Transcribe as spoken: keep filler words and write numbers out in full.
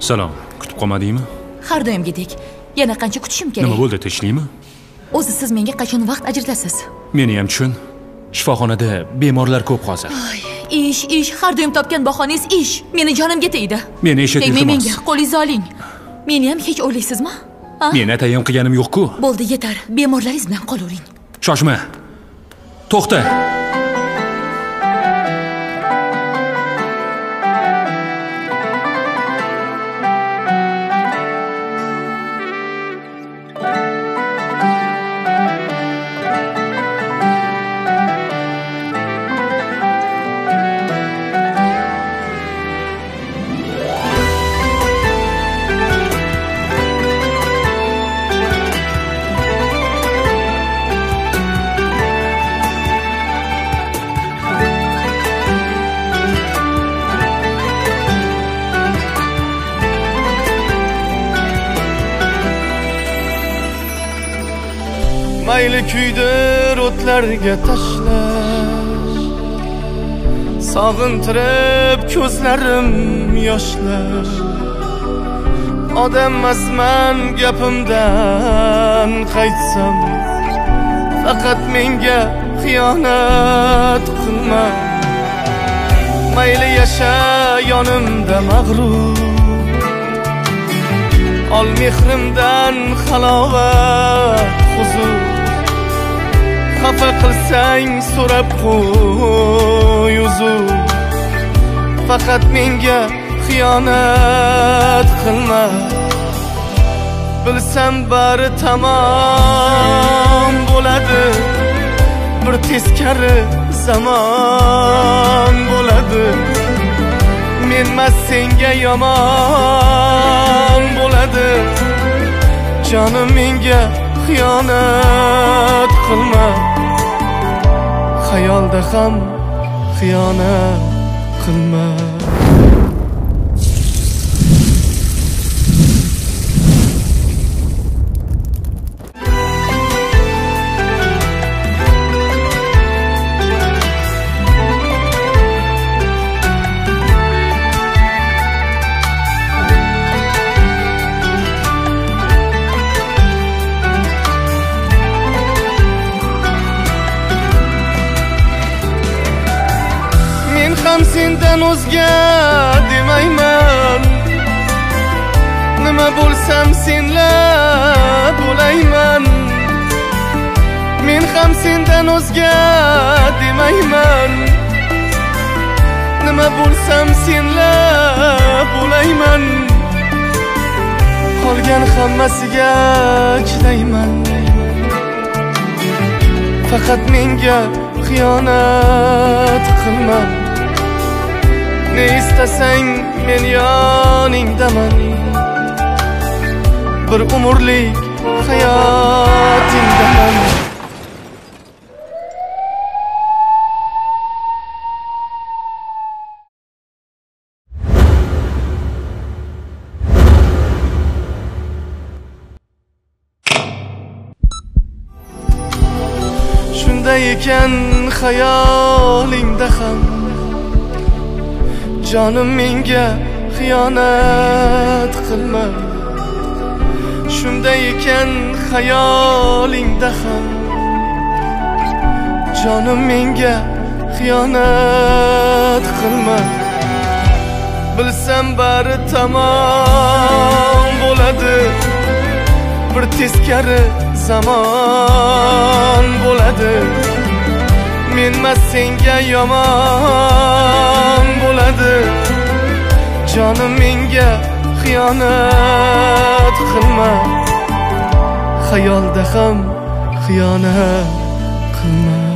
Salom, kutib qolmadingmi? Har doimgidek. Yana qancha kutishim kerak? Nima bo'ldi, tinchlikmi? O'zi siz menga qachon vaqt ajratasiz? Meni ham tushun. Shifoxonada bemorlar ko'p hozir. Ish, ish, har doim topgan bahoningiz ish. Meni jonimga tegdi. Meni eshit, iltimos. Menga qo'lingizni oling. Meni ham hech o'ylaysizmi? Men atayam qilganim yo'q-ku. Bo'ldi, yetar. Bemorlaringiz bilan qolavering. Shoshma. To'xta. Mayli kuydir o'tlarga tashlash, sog'intirib ko'zlarim yoshlar. Odammasman gapimdan qaytsam, faqat menga xiyonat qilma. Mayli yasha yonimda mag'rur, ol mehrimdan halovat huzur. Xafa qilsang so'rab qo'y uzr, faqat menga xiyonat qilma. Bilsam bari tamom bo'ladi, bir teskari zamon bo'ladi. Menmas senga yomon bo'ladi. Jonim menga xiyonat qilma. Xayolda ham xiyonat qilma. Sendan o'zga demayman, nima bo'lsam senlar bo'layman. Men ham sendan o'zga demayman, nima bo'lsam senlar bo'layman. Qolgan hammasiga chidayman, faqat menga xiyonat qilma. Ne istasang men yoningdaman, bir umrlik hayotingdaman. Shunday ekan xayolingda ham, jonim menga xiyonat qilma. Shunday ekan xayolingda ham, jonim menga xiyonat qilma. Bilsam bari tamom bo'ladi, bir teskari zamon bo'ladi. Menmas senga yomon bo'ladi. Jonim menga xiyonat qilma. Xayolda ham xiyonat qilma.